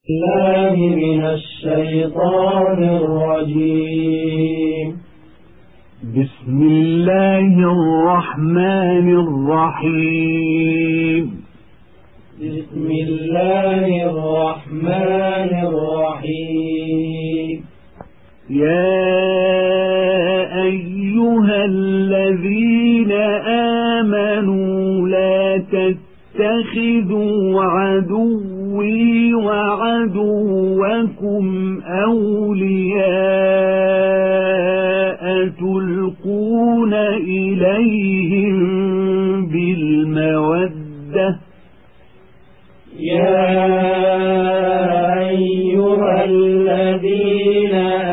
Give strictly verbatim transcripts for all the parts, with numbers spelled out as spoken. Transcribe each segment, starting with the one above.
الله من الشيطان الرجيم. بسم الله الرحمن الرحيم. بسم الله الرحمن الرحيم. يا أيها الذين آمنوا لا تتخذوا عدوي وعدوكم أولياء تلقون إليهم بالمودة يا أيها الذين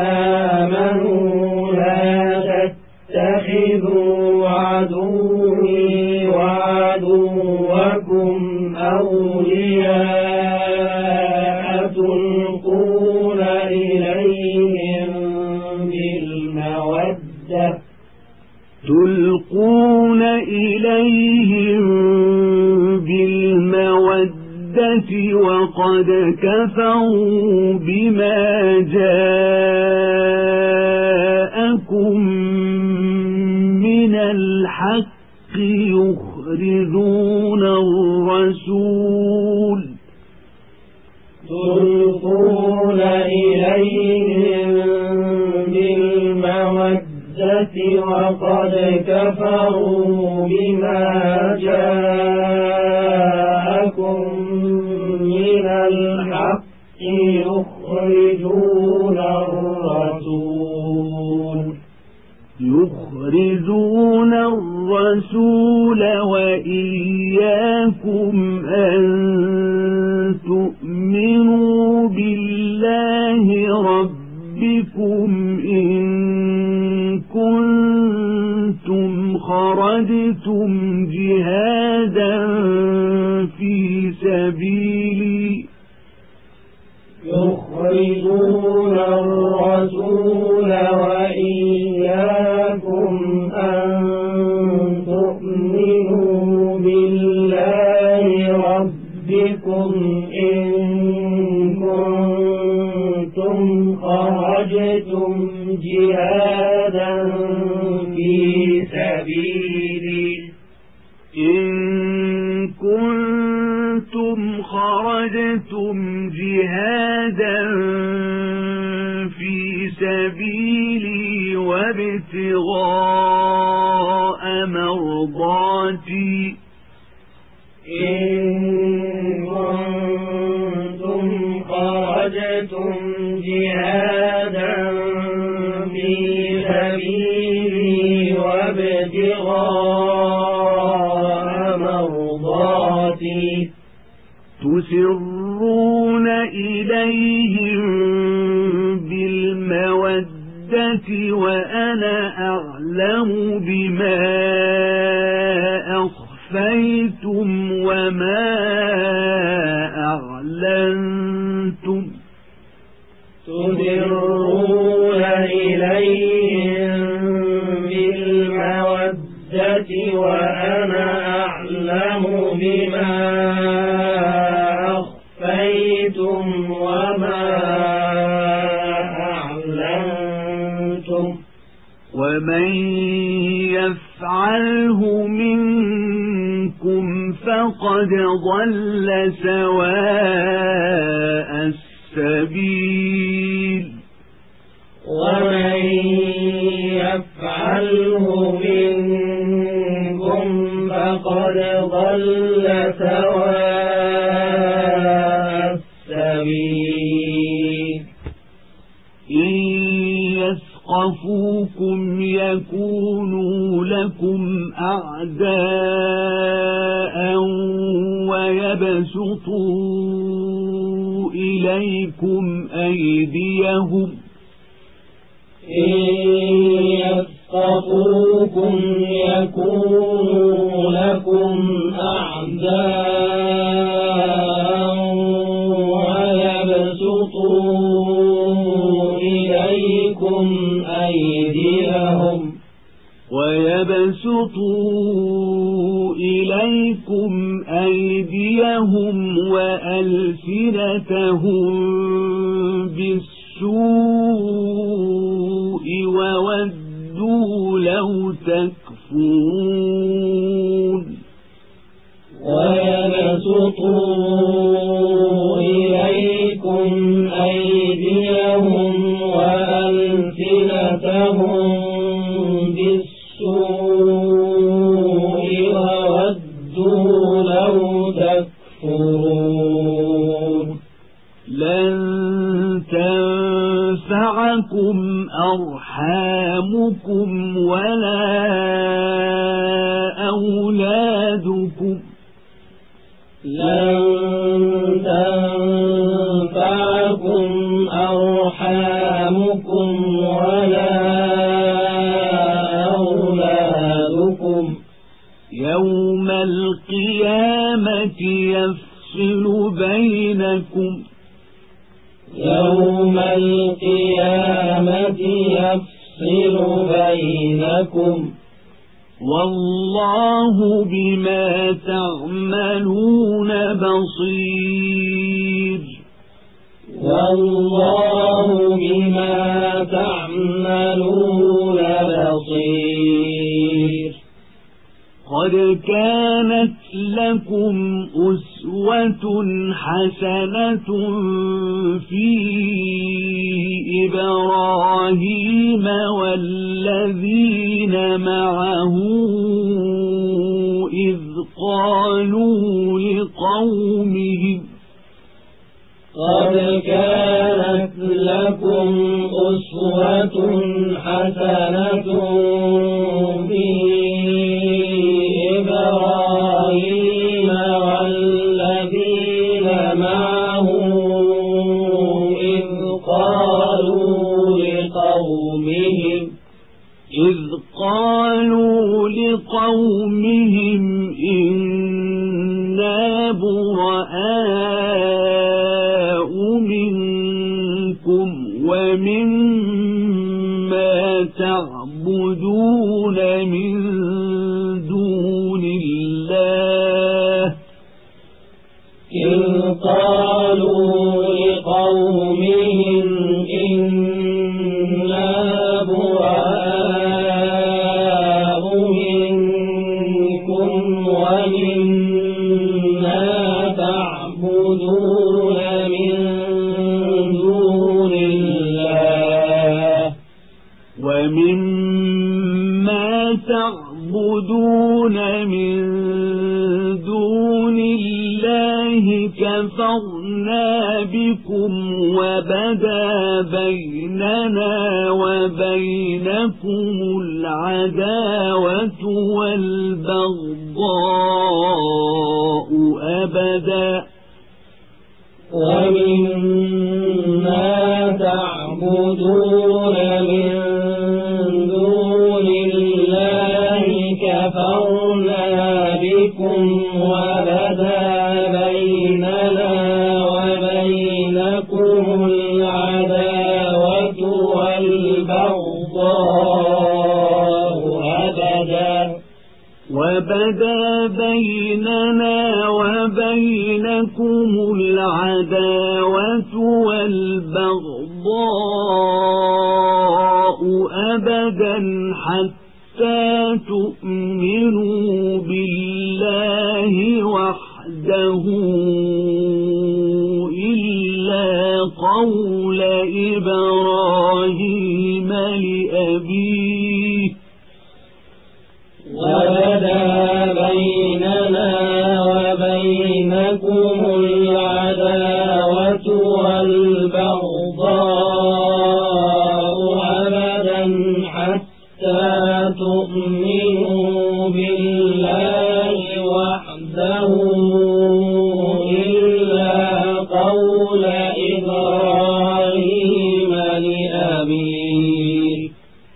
آمنوا لا تتخذوا عدوي وعدوكم أولياء تلقون إليهم بالمودة تلقون إليهم بالمودة وقد كفروا بما جاءكم من الحق يخرجون الرسول تلقون إليهم بالمودة وقد كفروا بما جاءكم من الحق يخرجون الرسول يخرجون الرسول وإياكم أن تؤمنوا بالله ربكم إن كنتم خرجتم جهادا في سبيلي يخرجون الرسول وإياكم أن تؤمنوا بالله ربكم إن كنتم خرجتم جهادا في سبيلي إن كنتم خرجتم جهادا في سبيلي وابتغاء مرضاتي إن كنتم خرجتم جهادا في سبيلي وابتغاء مرضاتي تسرون إليهم بالمودة وأنا أعلم بما أخفيتم وما أعلنتم تسرون إليهم بالمودة وأنا أعلم بما أخفيتم وما أعلنتم ومن يفعله منكم فقد ضل سواء السبيل ومن يفعله منكم فقد ضل سواء السبيل إن يثقفوكم يكونوا لكم أعداء ويبسطوا إليكم أيديهم إن يثقفوكم يكونوا لكم أعداء ويبسطوا إليكم أيديهم ويبسطوا إليكم أيديهم وألسنتهم بالسوء وودوا لو تكفرون ويبسطوا إليكم أيديهم وألسنتهم بالسوء وودوا لو تكفرون لن تنفعكم أرحامكم ولا أولادكم لن تنفعكم أرحامكم ولا أولادكم يوم القيامة يفصل بينكم يوم القيامة يفصل بينكم والله بما تعملون بصير والله بما تعملون بصير قد كانت لكم أسوة حسنة في إبراهيم والذين معه إذ قالوا لقومهم قد كانت لكم أسوة حسنة في إبراهيم والذين معه إذ قالوا لقومهم إذ قالوا لقومهم إنا براء منكم ومما تعبدون من دون الله إذ قالوا لقومهم إنا براء منكم ومما تعبدون من دون الله ومما تعبدون من دون الله كفرنا بكم وبدا بيننا وبينكم العداوة والبغضاء أبدا ومما تعبدون من دون الله كفرنا بكم وبدا بيننا وبينكم العداوة والبغضاء أبدا وبدا بيننا وبينكم العداوة والبغضاء أبدا حتى تؤمنوا بالله وحده إلا قول إبراهيم لأبيه وبدا بيننا وبينكم العداوة والبغضاء أبدا حتى تؤمنوا بالله وحده إلا قول إبراهيم لأبيه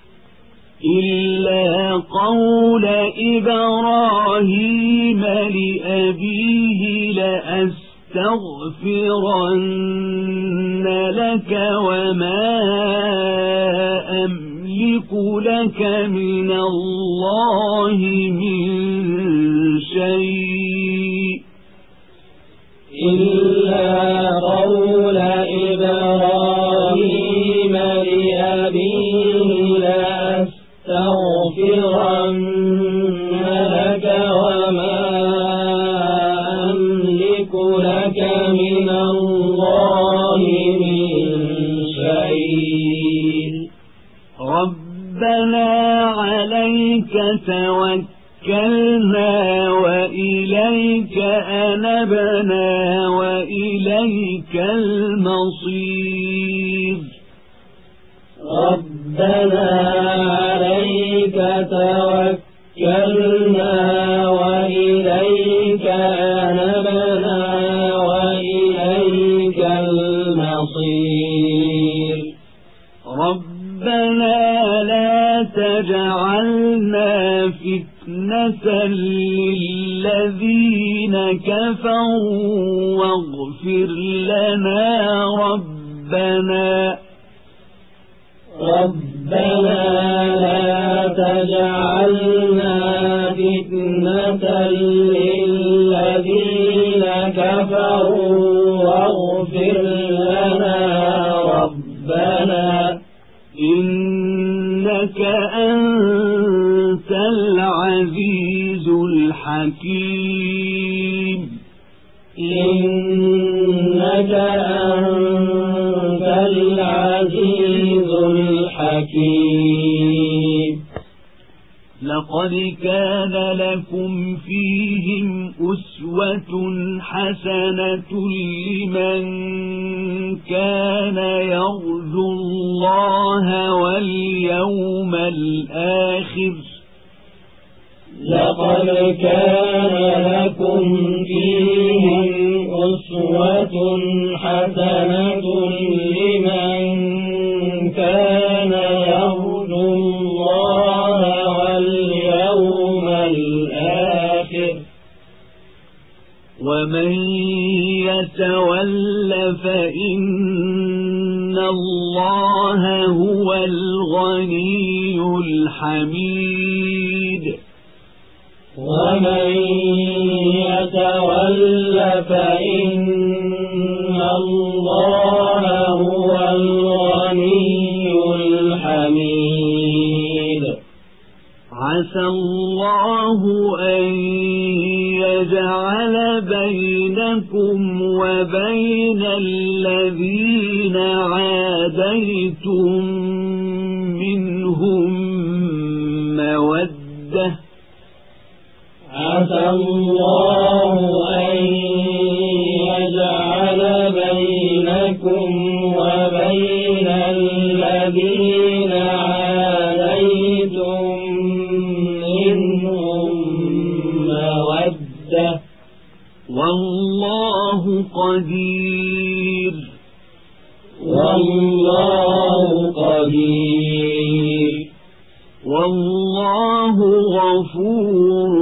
إلا قول إبراهيم لأبيه لأستغفرن لك وما أملك أملك لك من الله من شيء إلا قول إبراهيم لأبيه لأستغفرن لك وما أملك لك من الله من شيء ربنا عليك توكلنا وإليك أنبنا وإليك المصير ربنا عليك توكلنا وإليك أنبنا وإليك المصير ربنا لا تجعلنا فتنة للذين كفروا واغفر لنا ربنا ربنا لا تجعلنا فتنة للذين كفروا واغفر لنا ربنا إنك أنت العزيز الحكيم إنك أنت العزيز الحكيم لقد كان لكم فيهم أسوة حسنة لمن كان يرجو الله واليوم الآخر لقد كان لكم فيهم أسوة حسنة لمن كان يرجو الله واليوم الآخر ومن يتول فإن الله هو الغني الحميد ومن يتول فإن الله هو الغني الحميد عسى الله أن يجعل بينكم وبين الذين عاديتم منهم مودة عسى الله أن يجعل بينكم وبين الذين عاديتم منهم مودة والله قدير والله قدير والله غفور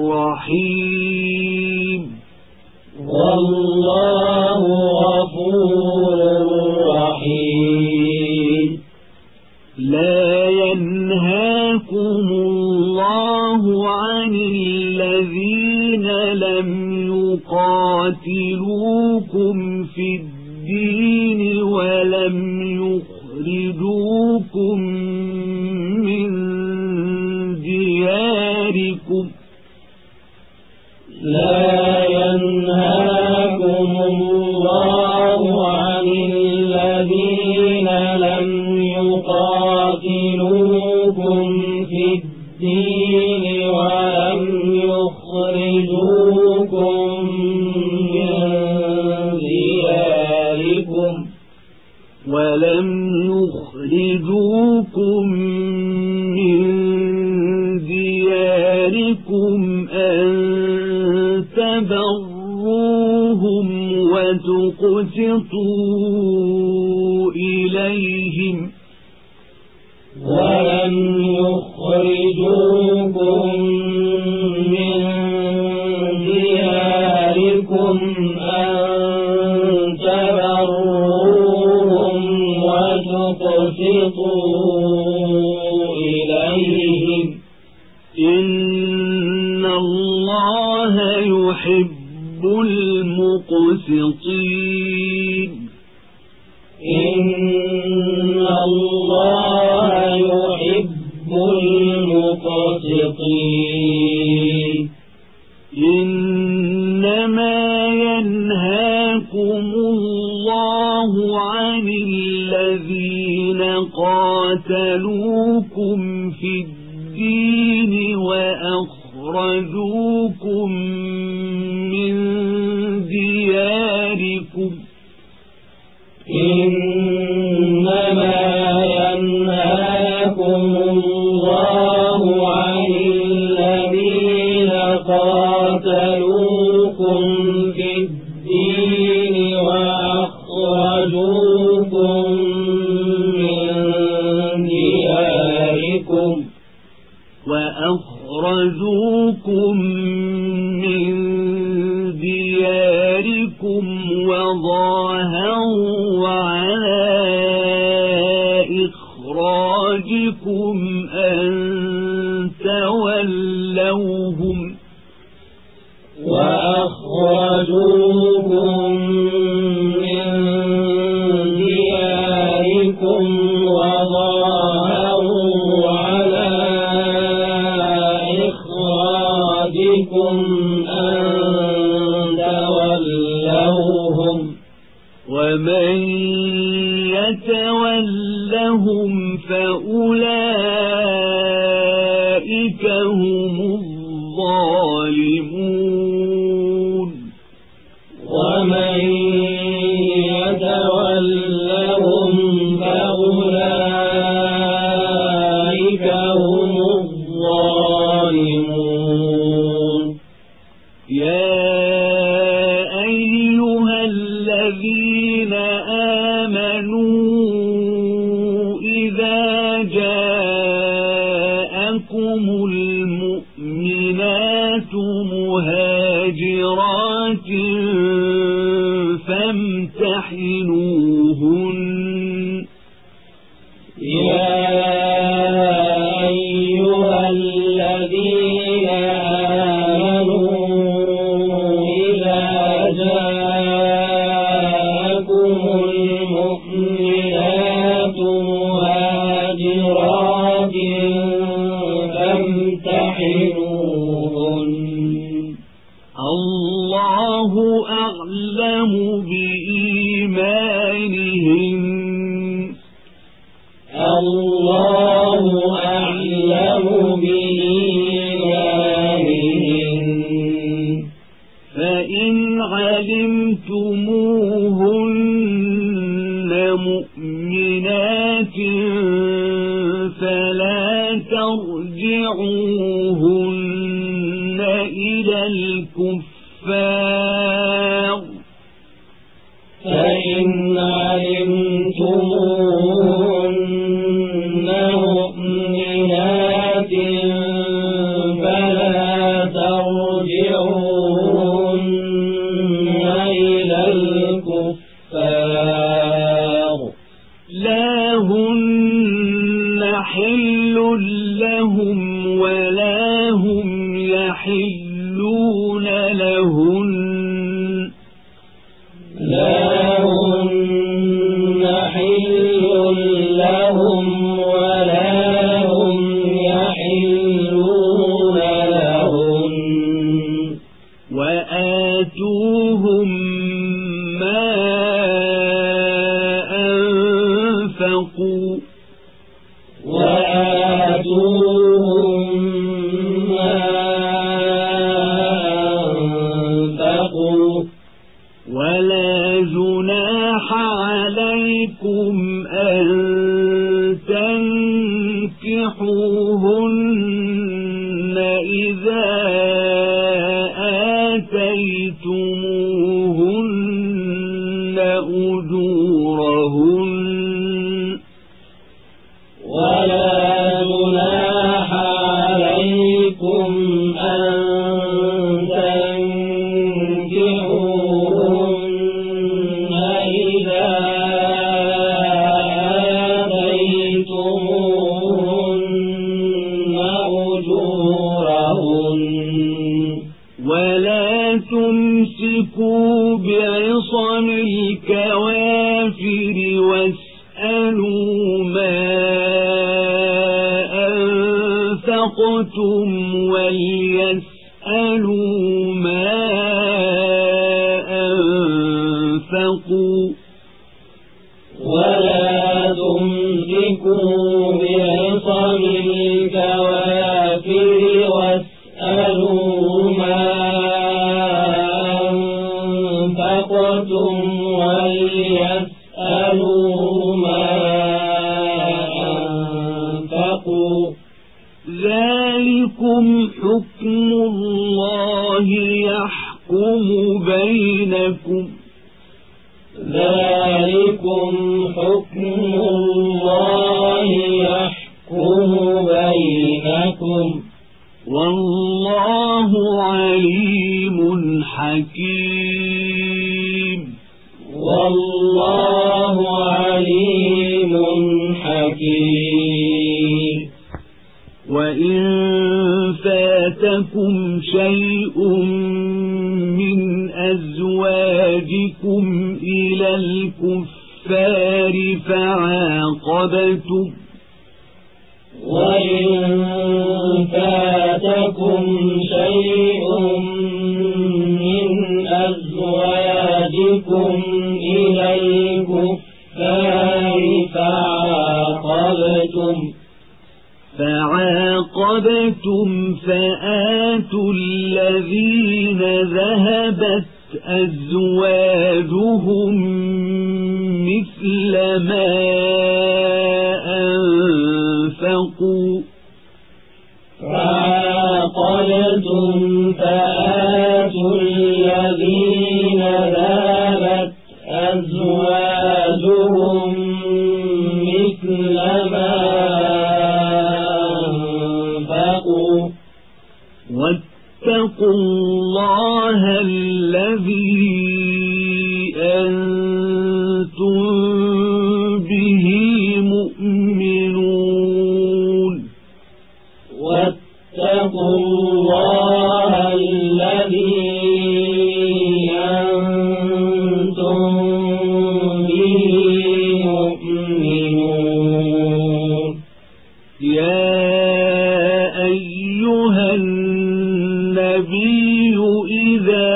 رحيم والله غفور رحيم لا ينهاكم الله عن الذين لم يقاتلوكم في الدين ولم يخرجوكم من دياركم لا ينهاكم الله عن الذين لم يقاتلوكم في الدين ولم يخرجوكم من دياركم ولم يخرجوكم من دياركم أن تبروهم وتقسطوا إليهم ولم يخرجوكم من دياركم أن تبروهم وتقسطوا عليهم إن الله يحب المقسطين إن الله يحب المقسطين إنما ينهاكم الله عن الذين قاتلوكم في الدين وأخرجوكم من دياركم إنما ينهاكم الله عن الذين قاتلوكم في الدين وأخرجوكم من دياركم وأخرجوكم من دياركم وظاهروا على إخراجكم أن تولوهم وأخرجوكم من دياركم وظاهروا على إخراجكم أن تولوهم ومن يتولهم فأولئك هم الظالمون ومن يتولهم فأولئك هم الظالمون يا أيها الذين آمنوا إذا جاءكم المؤمنات مهاجرات فامتحنوهن يا أيها الذين آمنوا إذا جاءكم المؤمنات مهاجرات فامتحنوهن الله أعلم بإيمانهن الله أعلم بإيمانهن فإن علمتموهن مؤمنات فلا ترجعوهن إلى الكفار فإن علمتموهن مؤمنات فلا ترجعوهن إلى الكفار لا هن حل لهم ولا هم يحلون لهن لا هن حل لهم ولا هم يحلون لهن وآتوهم ما أنفقوا وآتوهم ما أنفقوا ولا جناح عليكم أن تنكحوهن إذا آتيتموهن أجورهن ولا جناح عليكم أن تنكحوهن إذا آتيتموهن واسألوا ما أنفقتم وليسألوا ما أنفقوا ولا تمسكوا بعصم الكوافر واسألوا ما أنفقتم وليسألوا ما أنفقوا ذلكم حكم الله يحكم بينكم ذلكم حكم الله يحكم بينكم والله عليم حكيم والله عليم حكيم وإن فاتكم شيء من أزواجكم إلى الكفار فعاقبتم وإن فاتكم شيء من أزواجكم إلى الكفار فعاقبتم فعاقبتم فآتوا الذين ذهبت أزواجهم مثل ما أنفقوا فعاقبتم فآتوا الذين ذهبت أزواجهم مثل ما أنفقوا واتقوا الله الذي أنتم به مؤمنون واتقوا الله الذي أنتم به مؤمنون يا أيها النبي إذا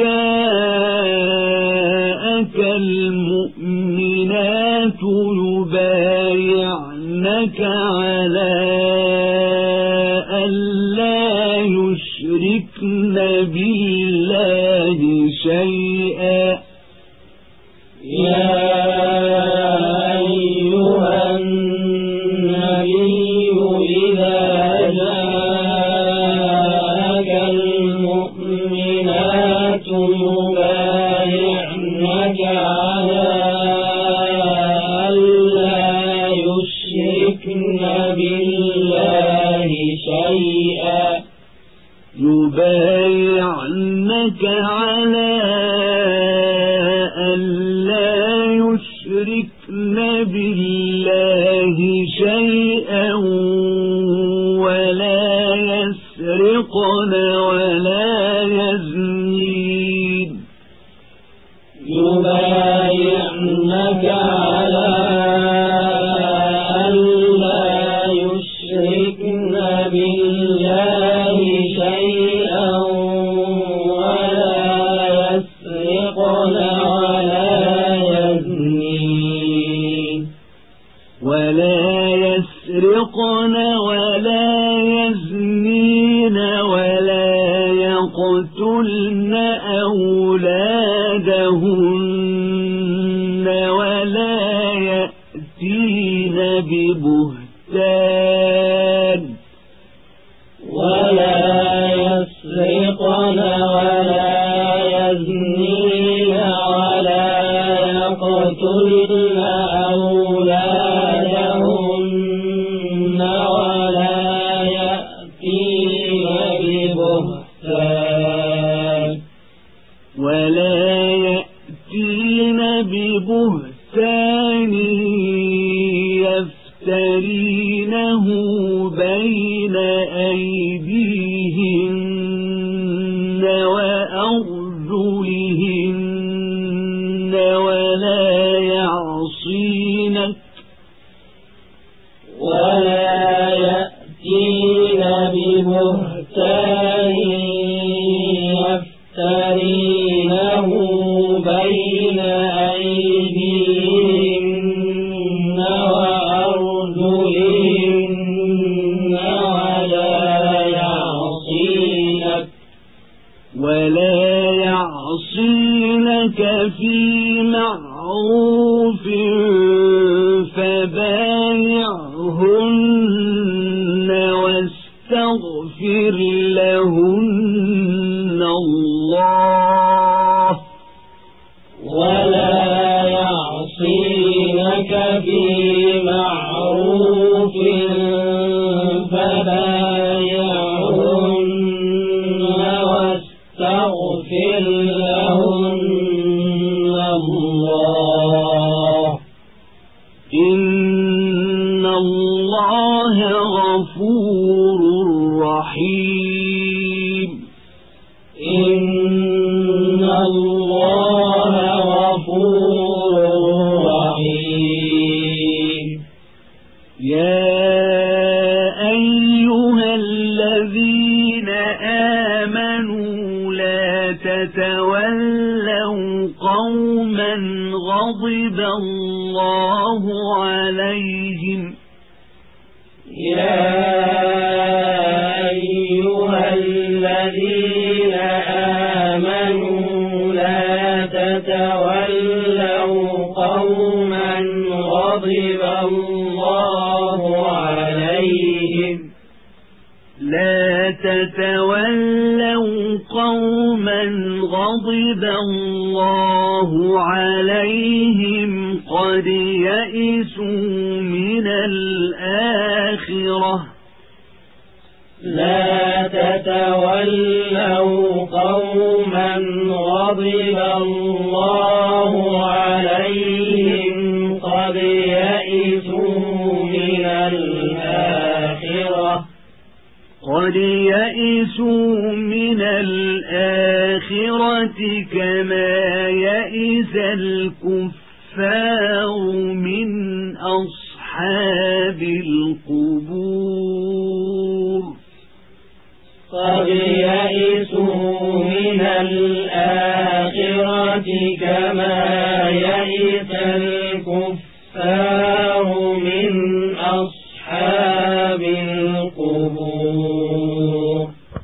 جاءك المؤمنات يبايعنك على ألا يشركن بالله شيئا يا أيها النبي إذا جاءك المؤمنات يبايعنك على ألا يشركن بالله شيئا يبايعنك على ألا يشركن بالله شيئا ولا يسرقن ولا يزنين يبايعنك على ألا يشركن بالله شيئا ولا يسرقن ولا يزنين ولا يسرقن ولا يزنين ولا يقتلن أولادهن ولا يأتين ببهتان ولا يسرقن ولا يزنين ولا يقتلن أولادهن ولا يأتين ببهتان ولا يأتين ببهتان يفترينه بين أيديهن وأرجلهن ولا يعصين يأتينك ولا يأتين ببهتان يفترينه بين أيديهن وأرجلهن ولا يعصينك في معروف فبايعهن واستغفر لهن الله ولا يعصينك في معروف فبايعهن واستغفر لهن الله إن الله غفور رحيم إن الله غفور رحيم يا أيها الذين آمنوا لا تتولوا قوما غضب الله عليهم يا أيها الذين آمنوا لا تتولوا قوما غضب الله عليهم لا تتولوا قوما غضب الله عليهم قد يئسوا من الآخرة لا تتولوا قوما غضب الله عليهم قد يئسوا من الآخرة قد يئسوا من الآخرة كما يئس الكفار من أصحاب القبور قد يئسوا من الآخرة كما يئس